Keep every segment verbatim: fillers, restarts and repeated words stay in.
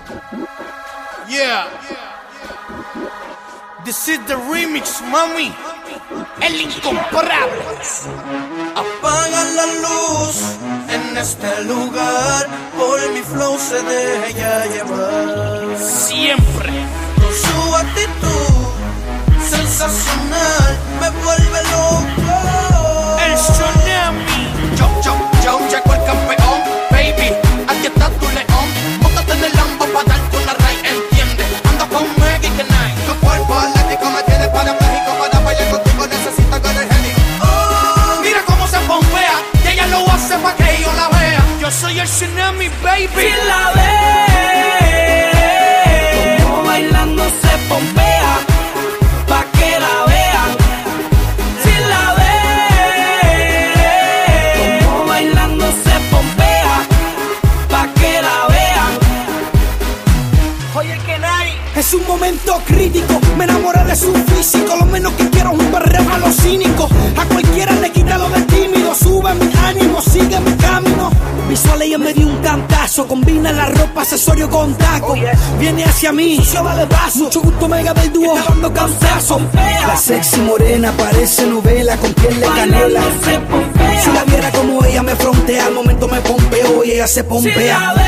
Yeah. This is the remix, mami. El incomparable. Apaga la luz en este lugar. Por mi flow se deja llevar. Siempre. Con su actitud sensacional me vuelve loco. El tsunami. Yo, yo, yo, llegó el campeón. Baby, aquí está tu león. Móntate en el Lambo pa' darte una ray, entiende. Ando con Maggie Tonight. Tu cuerpo atlético me tiene para México. Para bailar contigo necesito con el genio. Oh, mira cómo se pompea. Y ella lo hace pa' que yo la vea. Yo soy el tsunami, baby. Si la ve, como bailando se pompea, pa' que la vean. Si la ve, como bailando se pompea, pa' que la vean. Oye, que nadie. Es un momento crítico, me enamoré de su físico. Lo menos que quiero es un perreo a los cínicos. A cualquiera le quita lo de tímido. Sube mi ánimo, sigue mi camino. Visual ella me dio un cantazo. Combina la ropa, accesorio con taco. Viene hacia mí, se va de paso. Mucho gusto, mega del dúo, dando cantazo. La sexy morena parece novela con piel de canela. Si la viera como ella me frontea, al momento me pompeo y ella se pompea. Si la ve,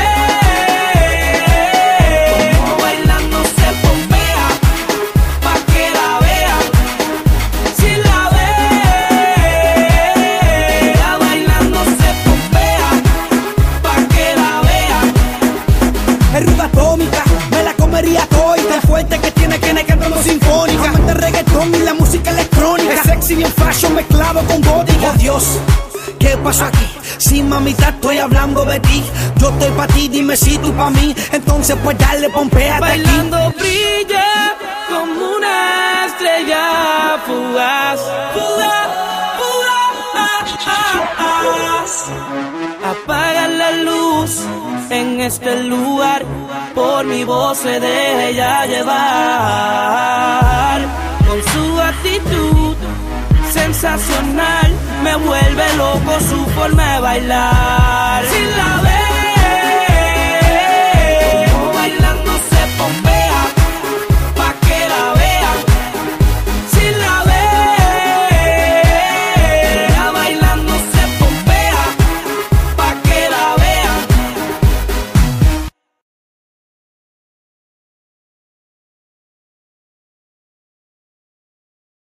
que tiene que ne cantando sinfónica. Amante reggaetón y la música electrónica. Es sexy bien fashion mezclado con gótica. Oh Dios, ¿qué pasó aquí? Si mamita estoy hablando de ti. Yo estoy pa' ti, dime si tú pa' mí. Entonces pues dale, pompéate bailando aquí. brilla como una estrella fugaz. Fugaz, fugaz, ah, ah, ah. Apaga la luz en este lugar. Por mi voz se deja ya llevar. Con su actitud sensacional me vuelve loco su forma de bailar. Si la